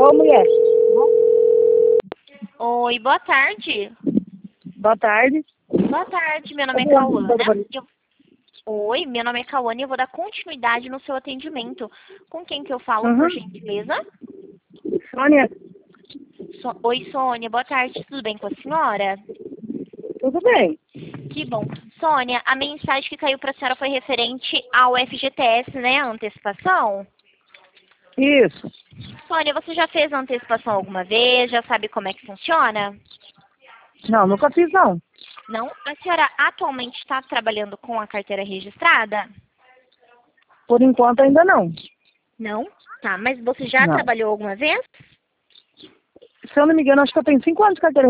Ô, mulher. Oi, boa tarde. Boa tarde. Boa tarde, meu nome é Cauana. Oi, meu nome é Cauana e eu vou dar continuidade no seu atendimento. Com quem que eu falo, por gentileza? Sônia, Oi, Sônia, boa tarde, tudo bem com a senhora? tudo bem? Que bom. Sônia, a mensagem que caiu para a senhora foi referente ao FGTS, né, a antecipação? Isso. Sônia, você já fez a antecipação alguma vez? Já sabe como é que funciona? Não, nunca fiz, não. Não? A senhora atualmente está trabalhando com a carteira registrada? Por enquanto ainda não. Não? Tá, mas você já Não. trabalhou alguma vez? Se eu não me engano, acho que eu tenho 5 anos de carteira